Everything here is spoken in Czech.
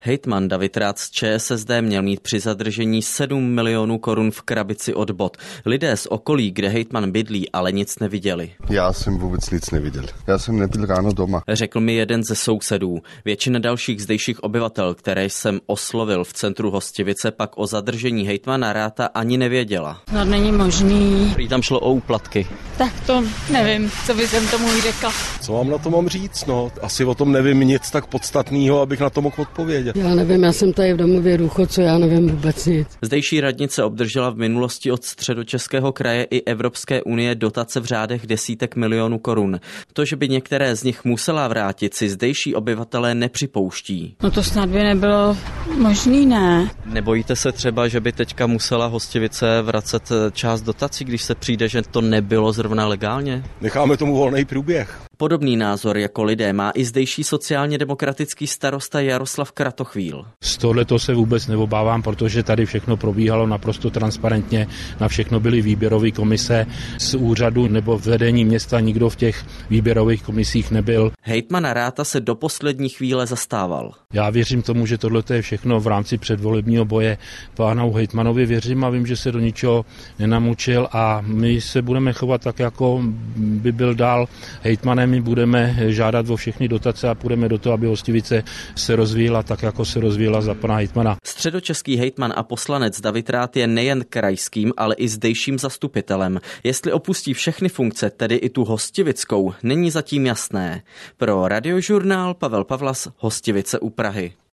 Hejtman David Rath z ČSSD měl mít při zadržení 7 milionů korun v krabici od bot. Lidé z okolí, kde hejtman bydlí, ale nic neviděli. Já jsem vůbec nic neviděl. Já jsem nebyl ráno doma. Řekl mi jeden ze sousedů. Většina dalších zdejších obyvatel, které jsem oslovil v centru Hostivice, pak o zadržení hejtmana Ratha ani nevěděla. No není možný. Prý tam šlo o úplatky. Tak to nevím, co by jsem tomu řekla. Co vám na to mám říct? No, asi o tom nevím nic tak podstatného, abych na to mohl odpovědět. Já nevím, já jsem tady v domově důchodců, já nevím vůbec nic. Zdejší radnice obdržela v minulosti od Středočeského kraje i Evropské unie dotace v řádech desítek milionů korun. To, že by některé z nich musela vrátit, si zdejší obyvatelé nepřipouští. No to snad by nebylo možný, ne? Nebojíte se třeba, že by teďka musela Hostivice vracet část dotací, když se přijde, že to nebylo zrovna legálně? Necháme tomu volný průběh. Podobný názor jako lidé má i zdejší sociálně demokratický starosta Jaroslav Kratochvíl. Z tohoto se vůbec neobávám, protože tady všechno probíhalo naprosto transparentně, na všechno byly výběrové komise z úřadu nebo vedení města, nikdo v těch výběrových komisích nebyl. Hejtmana Ratha se do poslední chvíle zastával. Já věřím tomu, že tohle je všechno v rámci předvolebního boje pánu hejtmanovi, věřím a vím, že se do ničeho nenamučil a my se budeme chovat tak, jako by byl dál hejtmanem. My budeme žádat o všechny dotace a půjdeme do toho, aby Hostivice se rozvíjela tak, jako se rozvíjela za pana hejtmana. Středočeský hejtman a poslanec David Rath je nejen krajským, ale i zdejším zastupitelem. Jestli opustí všechny funkce, tedy i tu hostivickou, není zatím jasné. Pro Radiožurnál Pavel Pavlas, Hostivice u Prahy.